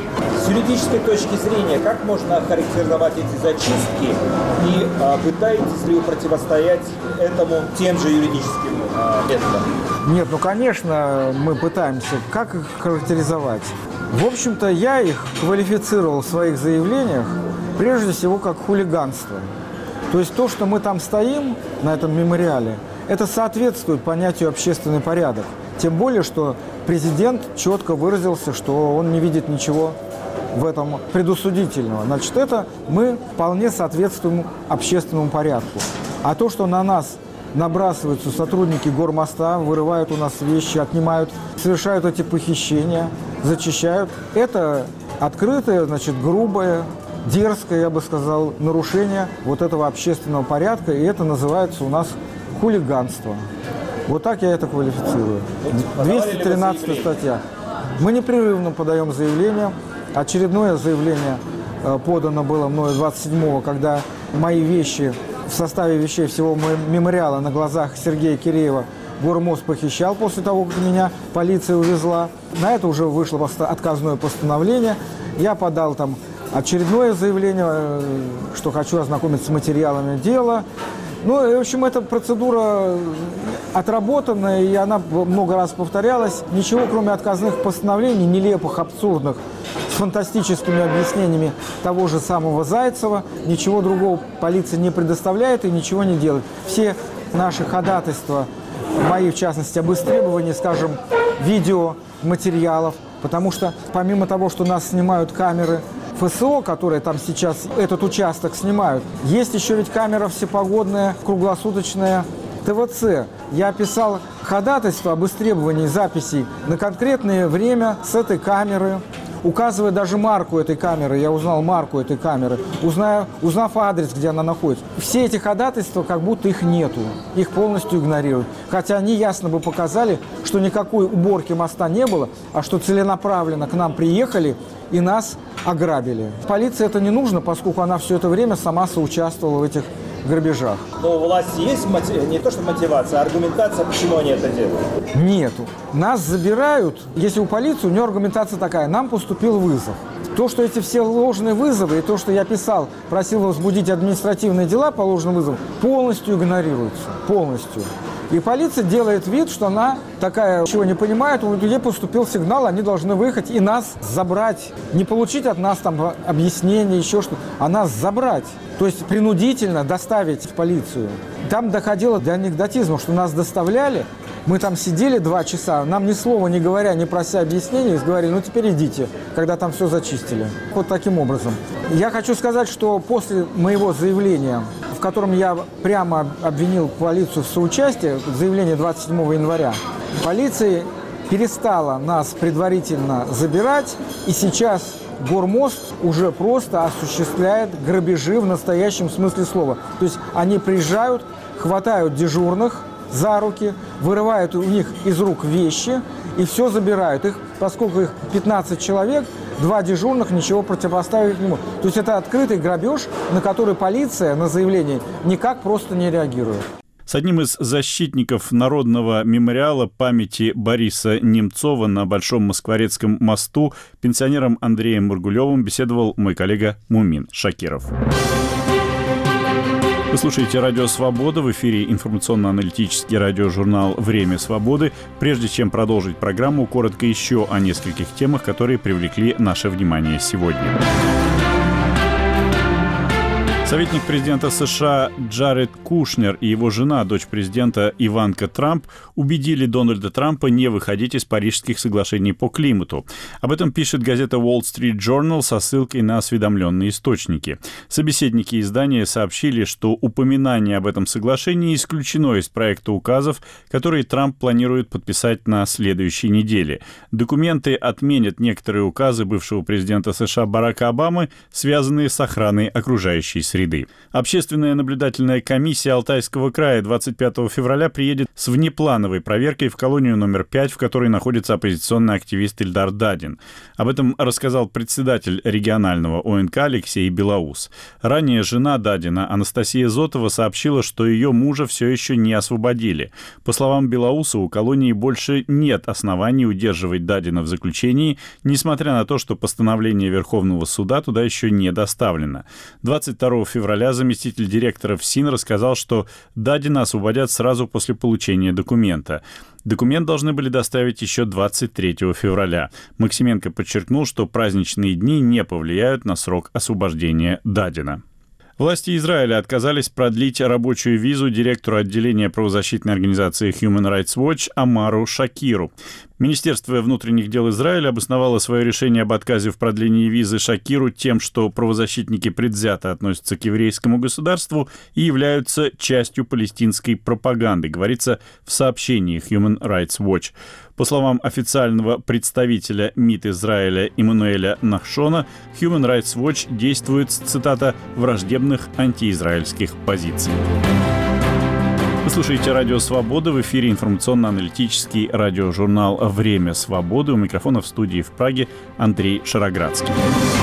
С юридической точки зрения, как можно охарактеризовать эти зачистки и пытаетесь ли вы противостоять этому тем же юридическим методам? Нет, ну, конечно, мы пытаемся. Как их характеризовать? В общем-то, я их квалифицировал в своих заявлениях прежде всего как хулиганство. То есть то, что мы там стоим на этом мемориале, это соответствует понятию общественный порядок. Тем более, что президент четко выразился, что он не видит ничего в этом предосудительного. Значит, это мы вполне соответствуем общественному порядку. А то, что на нас набрасываются сотрудники гормоста, вырывают у нас вещи, отнимают, совершают эти похищения, зачищают, это открытое, значит, грубое, дерзкое, я бы сказал, нарушение вот этого общественного порядка, и это называется у нас хулиганство. Вот так я это квалифицирую. 213 статья. Мы непрерывно подаем заявления. Очередное заявление подано было мною 27-го, когда мои вещи в составе вещей всего мемориала на глазах Сергея Киреева Гормост похищал после того, как меня полиция увезла. На это уже вышло отказное постановление. Я подал там очередное заявление, что хочу ознакомиться с материалами дела. Ну, в общем, эта процедура отработана, и она много раз повторялась. Ничего, кроме отказных постановлений, нелепых, абсурдных, с фантастическими объяснениями того же самого Зайцева, ничего другого полиция не предоставляет и ничего не делает. Все наши ходатайства, мои, в частности, об истребовании, скажем, видеоматериалов, потому что помимо того, что нас снимают камеры ФСО, которые там сейчас этот участок снимают, есть еще ведь камера всепогодная, круглосуточная ТВЦ. Я писал ходатайство об истребовании записей на конкретное время с этой камеры, указывая даже марку этой камеры. Я узнал марку этой камеры, узнав адрес, где она находится. Все эти ходатайства, как будто их нету, их полностью игнорируют. Хотя они ясно бы показали, что никакой уборки моста не было, а что целенаправленно к нам приехали и нас ограбили. Полиции это не нужно, поскольку она все это время сама соучаствовала в этих грабежах. Но у власти есть не то что мотивация, а аргументация, почему они это делают? Нету. Нас забирают, если у полиции, у нее аргументация такая: нам поступил вызов. То, что эти все ложные вызовы, и то, что я писал, просил возбудить административные дела по ложным вызовам, полностью игнорируются. Полностью. И полиция делает вид, что она такая, чего не понимает, у людей поступил сигнал, они должны выехать и нас забрать. Не получить от нас там объяснения, еще что-то, а нас забрать. То есть принудительно доставить в полицию. Там доходило до анекдотизма, что нас доставляли, мы там сидели 2 часа, нам ни слова не говоря, не прося объяснений, говорили: ну теперь идите, когда там все зачистили. Вот таким образом. Я хочу сказать, что после моего заявления, в котором я прямо обвинил полицию в соучастии, заявление 27 января, полиция перестала нас предварительно забирать, и сейчас Гормост уже просто осуществляет грабежи в настоящем смысле слова. То есть они приезжают, хватают дежурных за руки, вырывают у них из рук вещи и все забирают. Поскольку их 15 человек, 2 дежурных ничего противопоставить не могут. То есть это открытый грабеж, на который полиция на заявление никак просто не реагирует. С одним из защитников Народного мемориала памяти Бориса Немцова на Большом Москворецком мосту, пенсионером Андреем Маргулевым, беседовал мой коллега Мумин Шакиров. Вы слушаете «Радио Свобода», в эфире информационно-аналитический радиожурнал «Время свободы». Прежде чем продолжить программу, коротко еще о нескольких темах, которые привлекли наше внимание сегодня. Советник президента США Джаред Кушнер и его жена, дочь президента Иванка Трамп, убедили Дональда Трампа не выходить из Парижских соглашений по климату. Об этом пишет газета Wall Street Journal со ссылкой на осведомленные источники. Собеседники издания сообщили, что упоминание об этом соглашении исключено из проекта указов, которые Трамп планирует подписать на следующей неделе. Документы отменят некоторые указы бывшего президента США Барака Обамы, связанные с охраной окружающей среды. среды. Общественная наблюдательная комиссия Алтайского края 25 февраля приедет с внеплановой проверкой в колонию номер 5, в которой находится оппозиционный активист Ильдар Дадин. Об этом рассказал председатель регионального ОНК Алексей Белоус. Ранее жена Дадина, Анастасия Зотова, сообщила, что ее мужа все еще не освободили. По словам Белоуса, у колонии больше нет оснований удерживать Дадина в заключении, несмотря на то, что постановление Верховного суда туда еще не доставлено. 22 февраля заместитель директора ФСИН рассказал, что Дадина освободят сразу после получения документа. Документ должны были доставить еще 23 февраля. Максименко подчеркнул, что праздничные дни не повлияют на срок освобождения Дадина. Власти Израиля отказались продлить рабочую визу директору отделения правозащитной организации Human Rights Watch Амару Шакиру. Министерство внутренних дел Израиля обосновало свое решение об отказе в продлении визы Шакиру тем, что правозащитники предвзято относятся к еврейскому государству и являются частью палестинской пропаганды, говорится в сообщении Human Rights Watch. По словам официального представителя МИД Израиля Эммануэля Нахшона, Human Rights Watch действует с, цитата, «враждебных антиизраильских позиций». Вы слушаете «Радио Свобода», в эфире информационно-аналитический радиожурнал «Время свободы». У микрофона в студии в Праге Андрей Шароградский.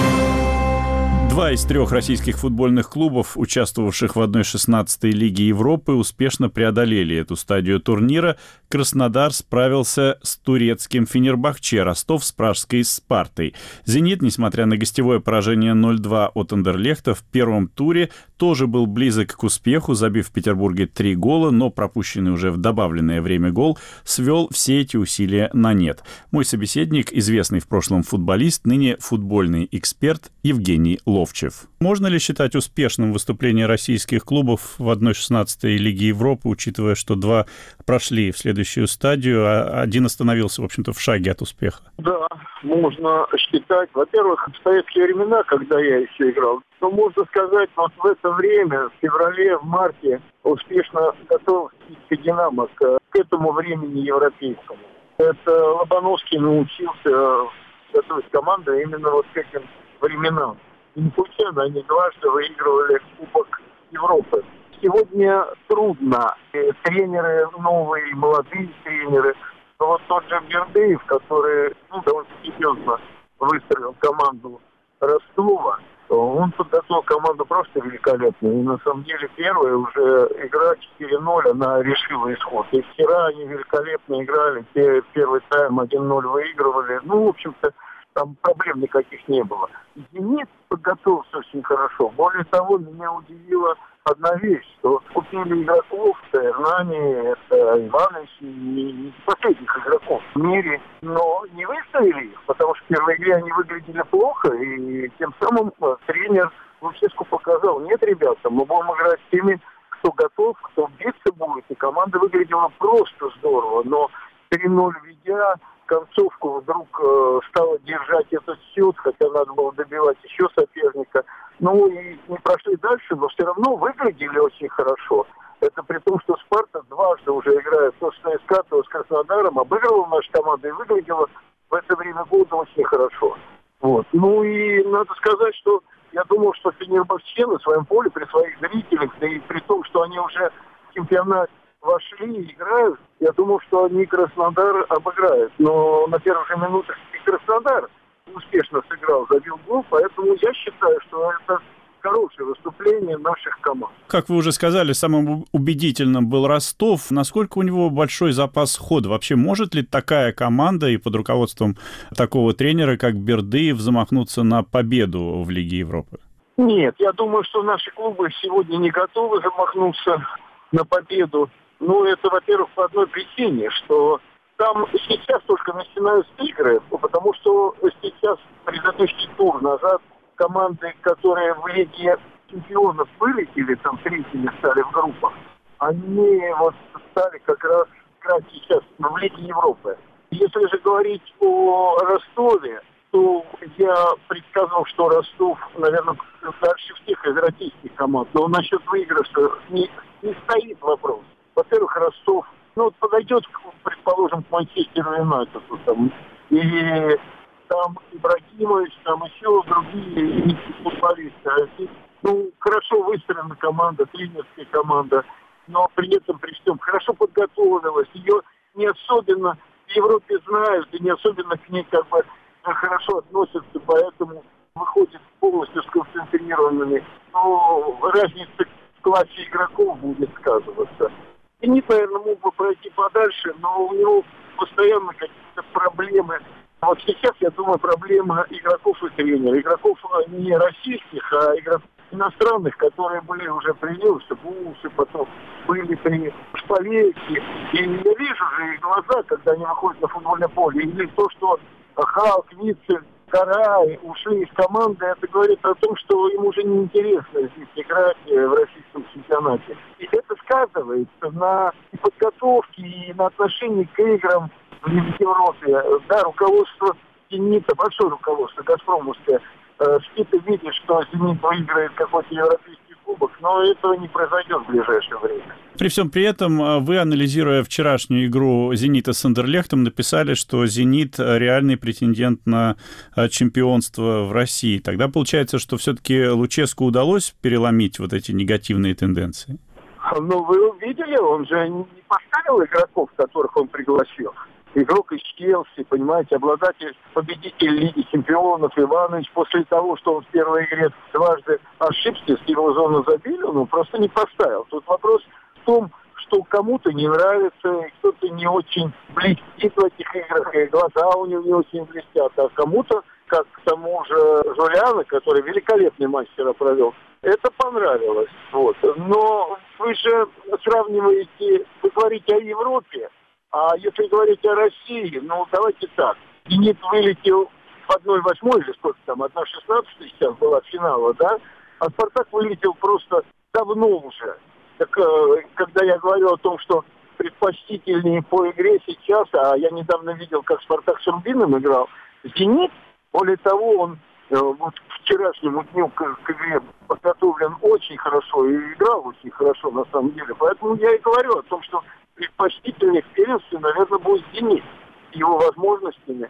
2 из 3 российских футбольных клубов, участвовавших в 1/16 Лиги Европы, успешно преодолели эту стадию турнира. Краснодар справился с турецким Фенербахче, Ростов с пражской Спартой. «Зенит», несмотря на гостевое поражение 0-2 от Андерлехта, в первом туре тоже был близок к успеху, забив в Петербурге 3 гола, но пропущенный уже в добавленное время гол свел все эти усилия на нет. Мой собеседник, известный в прошлом футболист, ныне футбольный эксперт Евгений Ловчев. Можно ли считать успешным выступление российских клубов в 1/16 Лиги Европы, учитывая, что 2 прошли в следующую стадию, а 1 остановился, в общем-то, в шаге от успеха? Да, можно считать. Во-первых, в советские времена, когда я еще играл, то можно сказать, вот в это время, в феврале, в марте, успешно готов «Динамо» к этому времени европейскому. Это Лобановский научился готовить команду именно вот к этим временам. И не случайно они дважды выигрывали Кубок Европы. Сегодня трудно. Тренеры новые, молодые тренеры. Но вот тот же Бердыев, который довольно серьезно выстроил команду Ростова, он подготовил команду просто великолепно. И на самом деле первая уже игра 4-0, она решила исход. И вчера они великолепно играли. Первый тайм 1-0 выигрывали. В общем-то, там проблем никаких не было. «Зенит» подготовился очень хорошо. Более того, меня удивила одна вещь, что купили игроков, это Эрнани, это Иванович, не последних игроков в мире, но не выставили их, потому что в первой игре они выглядели плохо, и тем самым тренер Луческу показал: нет, ребята, мы будем играть с теми, кто готов, кто биться будет, и команда выглядела просто здорово, но 3-0 ведя, концовку вдруг стала держать этот счет, хотя надо было добивать еще соперника. И не прошли дальше, но все равно выглядели очень хорошо. Это при том, что «Спарта» дважды уже играет то с ЦСКА, то с Краснодаром, обыгрывала нашу команду и выглядела в это время года очень хорошо. Вот. И надо сказать, что я думал, что Фенербахче на своем поле, при своих зрителях, да и при том, что они уже в чемпионат вошли и играют, я думал, что они Краснодар обыграют. Но на первых же минутах и Краснодар успешно сыграл, забил гол, поэтому я считаю, что это хорошее выступление наших команд. Как вы уже сказали, самым убедительным был Ростов. Насколько у него большой запас хода? Вообще, может ли такая команда и под руководством такого тренера, как Бердыев, замахнуться на победу в Лиге Европы? Нет, я думаю, что наши клубы сегодня не готовы замахнуться на победу. Это, во-первых, по одной причине, что там сейчас только начинаются игры, потому что сейчас предыдущий тур назад команды, которые в Лиге чемпионов вылетели, там третьими стали в группах, они стали как раз играть сейчас в Лиге Европы. Если же говорить о Ростове, то я предсказывал, что Ростов, наверное, дальше всех из российских команд. Но насчет выигрыша не стоит вопрос. Во-первых, Ростов подойдет, предположим, к Манчестеру Юнайтеду, или там Ибрагимович, там еще другие футболисты. хорошо выстроена команда, тренерская команда, но при этом, при всем, хорошо подготовилась. Ее не особенно в Европе знают и не особенно к ней хорошо относятся, поэтому выходят полностью сконцентрированными. Но разница в классе игроков будет сказываться. «Зенит», наверное, мог бы пройти подальше, но у него постоянно какие-то проблемы. Вот сейчас, я думаю, проблема игроков и тренеров. Игроков не российских, а игроков иностранных, которые были уже при Нилсе, Буше, потом были при Шпалейке. И я вижу же их глаза, когда они выходят на футбольное поле. И то, что Халк, Вицель, Карай ушли из команды, это говорит о том, что им уже неинтересно здесь играть в российском чемпионате. И это сказывается на подготовке и на отношении к играм в Европе. Да, руководство «Зенита», большое руководство «Газпромовское», спит и видит, что «Зенит» выиграет какой-то европейский кубок, но этого не произойдет в ближайшее время. При всем при этом вы, анализируя вчерашнюю игру «Зенита» с Андерлехтом, написали, что «Зенит» реальный претендент на чемпионство в России. Тогда получается, что все-таки Луческу удалось переломить вот эти негативные тенденции? Вы увидели, он же не поставил игроков, которых он пригласил. Игрок из Челси, понимаете, победитель Лиги Чемпионов Иванович, после того, что он в первой игре дважды ошибся, с его зону забили, он просто не поставил. Тут вопрос в том, что кому-то не нравится, кто-то не очень блестит в этих играх, и глаза у него не очень блестят, а кому-то, как к тому же Жуляна, который великолепный матч вчера провел, это понравилось. Вот. Но вы же сравниваете, вы говорите о Европе, а если говорить о России, давайте так. «Зенит» вылетел в 1/8, или сколько там, 1/16 сейчас была от финала, да? А «Спартак» вылетел просто давно уже. Так, когда я говорил о том, что предпочтительнее по игре сейчас, а я недавно видел, как «Спартак» с «Рубином» играл, «Зенит», более того, он вот к вчерашнему дню к игре подготовлен очень хорошо и играл очень хорошо на самом деле. Поэтому я и говорю о том, что предпочтительнее в первенстве, наверное, будет «Зенит» с его возможностями.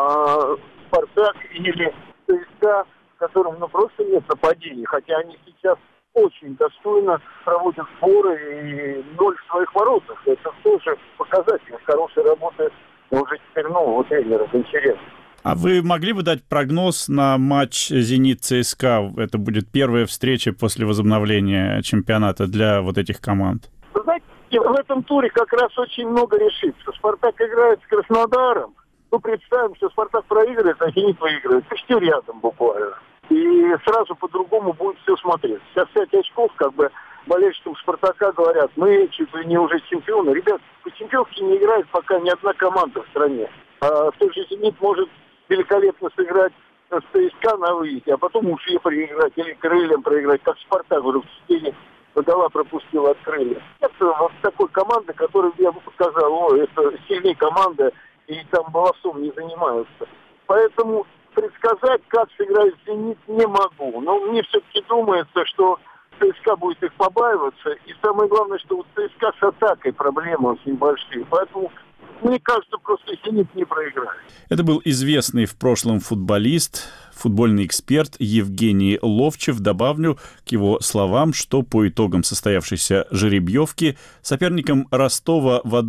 А «Спартак» или ЦСКА, в котором просто нет нападений, хотя они сейчас очень достойно проводят сборы и 0 в своих воротах. Это тоже показатель хорошей работы уже теперь нового тренера Гончаренко. А вы могли бы дать прогноз на матч «Зенит-ЦСКА»? Это будет первая встреча после возобновления чемпионата для вот этих команд. Вы знаете, в этом туре как раз очень много решится. «Спартак» играет с Краснодаром. Представим, что «Спартак» проигрывает, а «Зенит» выигрывает. Почти рядом буквально. И сразу по-другому будет все смотреться. Сейчас 5 очков, болельщикам «Спартака» говорят, мы чуть ли не уже чемпионы. Ребят, по чемпионке не играет пока ни одна команда в стране. А тот же «Зенит» может великолепно сыграть с ЦСКА на выезде, а потом Уфе проиграть или Крыльям проиграть, как «Спартак» вдруг в стиле подала, пропустила от Крылья. Это вот такой команды, которую я бы показал, это сильнее команда, и там баловством не занимаются. Поэтому предсказать, как сыграет «Зенит», не могу. Но мне все-таки думается, что ЦСКА будет их побаиваться. И самое главное, что у ЦСКА с атакой проблемы очень большие. Поэтому мне кажется, просто «Зенит» не проиграет. Это был известный в прошлом футболист, футбольный эксперт Евгений Ловчев. Добавлю к его словам, что по итогам состоявшейся жеребьевки соперником Ростова в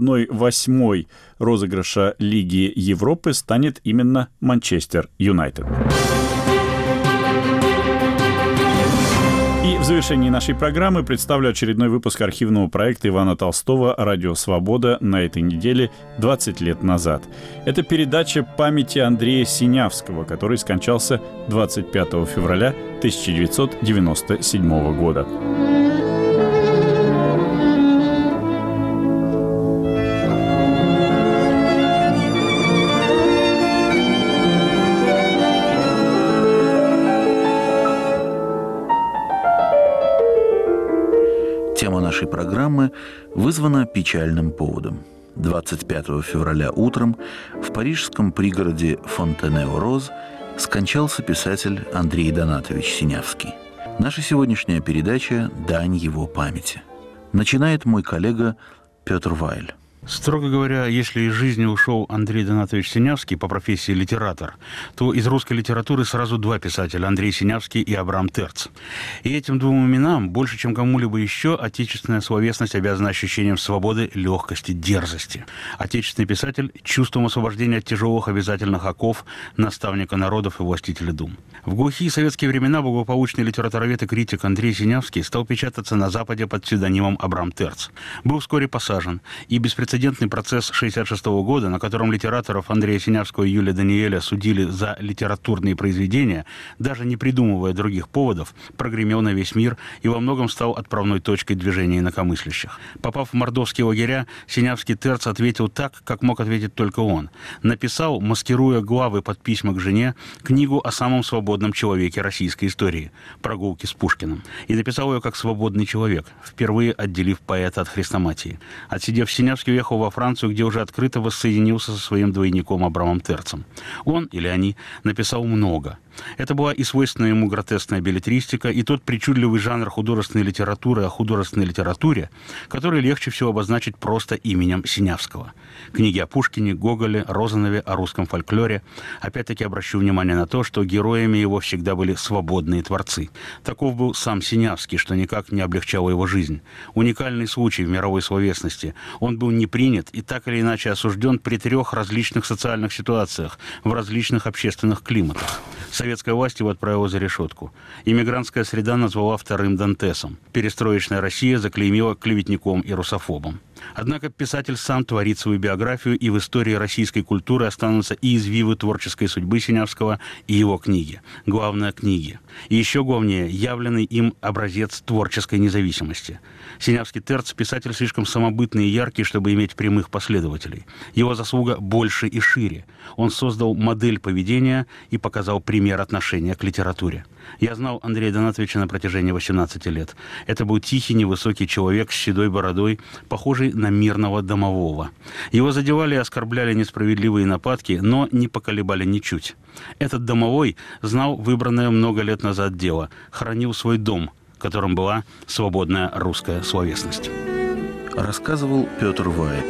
1/8 розыгрыша Лиги Европы станет именно Манчестер Юнайтед. И в завершении нашей программы представлю очередной выпуск архивного проекта Ивана Толстого «Радио Свобода» на этой неделе 20 лет назад. Это передача памяти Андрея Синявского, который скончался 25 февраля 1997 года. Тема нашей программы вызвана печальным поводом. 25 февраля утром в парижском пригороде Фонтенео-Роз скончался писатель Андрей Донатович Синявский. Наша сегодняшняя передача – дань его памяти. Начинает мой коллега Петр Вайль. Строго говоря, если из жизни ушел Андрей Донатович Синявский по профессии литератор, то из русской литературы сразу два писателя – Андрей Синявский и Абрам Терц. И этим двум именам, больше, чем кому-либо еще, отечественная словесность обязана ощущением свободы, легкости, дерзости. Отечественный писатель – чувством освобождения от тяжелых обязательных оков наставника народов и властителя дум. В глухие советские времена благополучный литературовед и критик Андрей Синявский стал печататься на Западе под псевдонимом Абрам Терц. Был вскоре посажен, и беспрецедентный процесс 1966 года, на котором литераторов Андрея Синявского и Юлия Даниэля судили за литературные произведения, даже не придумывая других поводов, прогремел на весь мир и во многом стал отправной точкой движения инакомыслящих. Попав в мордовские лагеря, Синявский Терц ответил так, как мог ответить только он. Написал, маскируя главы под письма к жене, книгу о самом свободном человеке российской истории «Прогулки с Пушкиным». И написал ее как свободный человек, впервые отделив поэта от хрестоматии. Отсидев, Синявский уехал во Францию, где уже открыто воссоединился со своим двойником Абрамом Терцем. Он, или они, написал много. Это была и свойственная ему гротескная беллетристика, и тот причудливый жанр художественной литературы о художественной литературе, который легче всего обозначить просто именем Синявского. Книги о Пушкине, Гоголе, Розанове, о русском фольклоре. Опять-таки обращу внимание на то, что героями его всегда были свободные творцы. Таков был сам Синявский, что никак не облегчало его жизнь. Уникальный случай в мировой словесности. Он был не принят и так или иначе осужден при 3 различных социальных ситуациях, в различных общественных климатах. Советская власть его отправила за решетку. Иммигрантская среда назвала вторым Дантесом. Перестроечная Россия заклеймила клеветником и русофобом. Однако писатель сам творит свою биографию, и в истории российской культуры останутся и извивы творческой судьбы Синявского, и его книги. Главное, книги. И еще главнее, явленный им образец творческой независимости. Синявский Терц – писатель слишком самобытный и яркий, чтобы иметь прямых последователей. Его заслуга больше и шире. Он создал модель поведения и показал пример отношения к литературе. Я знал Андрея Донатовича на протяжении 18 лет. Это был тихий, невысокий человек с седой бородой, похожий на мирного домового. Его задевали и оскорбляли несправедливые нападки, но не поколебали ничуть. Этот домовой знал выбранное много лет назад дело, хранил свой дом, которым была свободная русская словесность. Рассказывал Петр Ваи.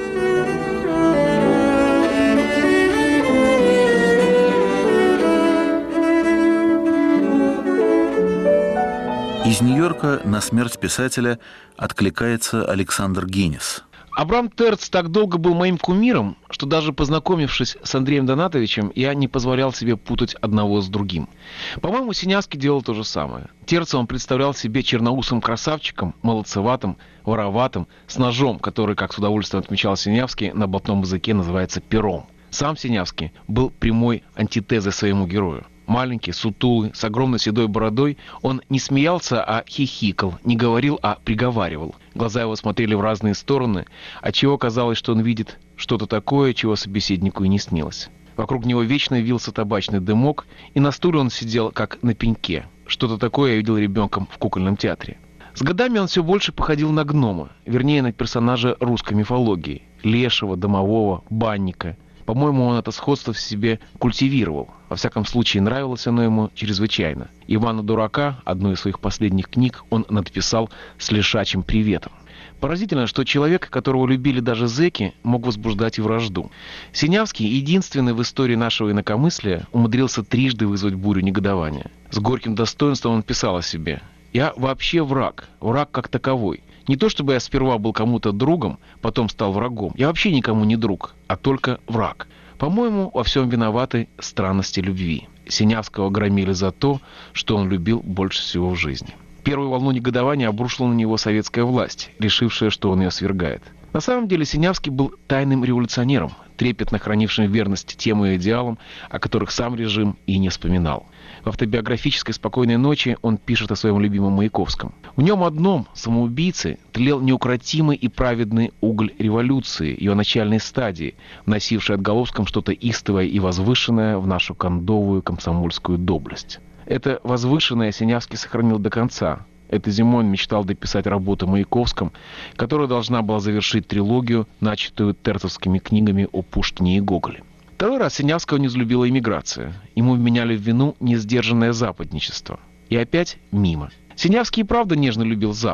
Из Нью-Йорка на смерть писателя откликается Александр Гиннес. Абрам Терц так долго был моим кумиром, что даже познакомившись с Андреем Донатовичем, я не позволял себе путать одного с другим. По-моему, Синявский делал то же самое. Терца он представлял себе черноусым красавчиком, молодцеватым, вороватым, с ножом, который, как с удовольствием отмечал Синявский, на блатном языке называется пером. Сам Синявский был прямой антитезой своему герою. Маленький, сутулый, с огромной седой бородой, он не смеялся, а хихикал, не говорил, а приговаривал. Глаза его смотрели в разные стороны, отчего казалось, что он видит что-то такое, чего собеседнику и не снилось. Вокруг него вечно вился табачный дымок, и на стуле он сидел, как на пеньке. Что-то такое я видел ребенком в кукольном театре. С годами он все больше походил на гнома, вернее, на персонажа русской мифологии – лешего, домового, банника. По-моему, он это сходство в себе культивировал. Во всяком случае, нравилось оно ему чрезвычайно. Ивана Дурака, одну из своих последних книг, он надписал с лешачьим приветом. Поразительно, что человек, которого любили даже зэки, мог возбуждать и вражду. Синявский, единственный в истории нашего инакомыслия, умудрился трижды вызвать бурю негодования. С горьким достоинством он писал о себе: «Я вообще враг как таковой. Не то чтобы я сперва был кому-то другом, потом стал врагом. Я вообще никому не друг, а только враг. По-моему, во всем виноваты странности любви». Синявского громили за то, что он любил больше всего в жизни. Первую волну негодования обрушила на него советская власть, решившая, что он ее свергает. На самом деле Синявский был тайным революционером, трепетно хранившим верность тем и идеалам, о которых сам режим и не вспоминал. В автобиографической «Спокойной ночи» он пишет о своем любимом Маяковском. В нем одном, самоубийце, тлел неукротимый и праведный уголь революции, ее начальной стадии, вносивший отголоском что-то истовое и возвышенное в нашу кондовую комсомольскую доблесть. Это возвышенное Синявский сохранил до конца. Этой зимой он мечтал дописать работу о Маяковском, которая должна была завершить трилогию, начатую терцовскими книгами о Пушкине и Гоголе. Второй раз Синявского не взлюбила эмиграция. Ему вменяли в вину несдержанное западничество. И опять мимо. Синявский и правда нежно любил Запад.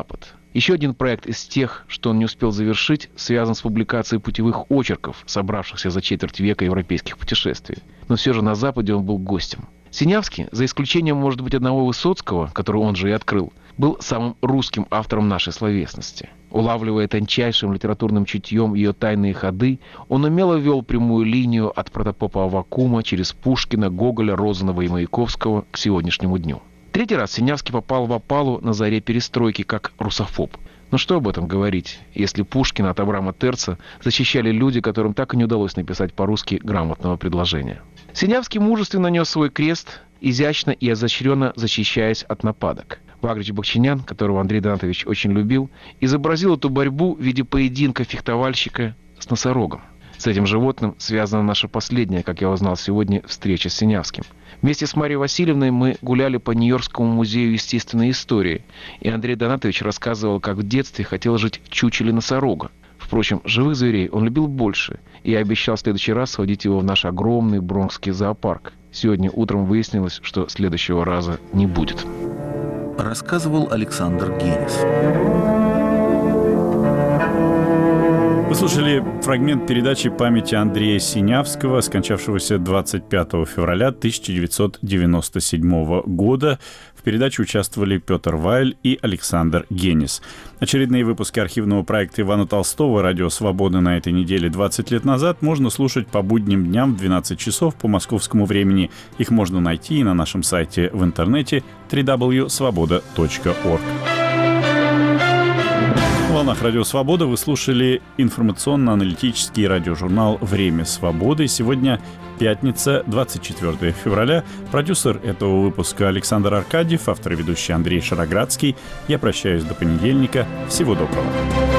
Еще один проект из тех, что он не успел завершить, связан с публикацией путевых очерков, собравшихся за четверть века европейских путешествий. Но все же на Западе он был гостем. Синявский, за исключением, может быть, одного Высоцкого, который он же и открыл, был самым русским автором нашей словесности. Улавливая тончайшим литературным чутьем ее тайные ходы, он умело вел прямую линию от протопопа Аввакума через Пушкина, Гоголя, Розанова и Маяковского к сегодняшнему дню. Третий раз Синявский попал в опалу на заре перестройки как русофоб. Но что об этом говорить, если Пушкина от Абрама Терца защищали люди, которым так и не удалось написать по-русски грамотного предложения. Синявский мужественно нес свой крест, изящно и изощренно защищаясь от нападок. Вагрич Бахчинян, которого Андрей Донатович очень любил, изобразил эту борьбу в виде поединка фехтовальщика с носорогом. С этим животным связана наша последняя, как я узнал сегодня, встреча с Синявским. Вместе с Марьей Васильевной мы гуляли по Нью-Йоркскому музею естественной истории, и Андрей Донатович рассказывал, как в детстве хотел жить в чучеле носорога. Впрочем, живых зверей он любил больше, и я обещал в следующий раз сводить его в наш огромный бронкский зоопарк. Сегодня утром выяснилось, что следующего раза не будет. Рассказывал Александр Генис. Вы слушали фрагмент передачи памяти Андрея Синявского, скончавшегося 25 февраля 1997 года. В передаче участвовали Петр Вайль и Александр Генис. Очередные выпуски архивного проекта Ивана Толстого «Радио Свободы» на этой неделе 20 лет назад можно слушать по будним дням в 12 часов по московскому времени. Их можно найти и на нашем сайте в интернете www.svoboda.org. В волнах «Радио Свобода» вы слушали информационно-аналитический радиожурнал «Время свободы». Сегодня пятница, 24 февраля. Продюсер этого выпуска Александр Аркадьев, автор и ведущий Андрей Шароградский. Я прощаюсь до понедельника. Всего доброго.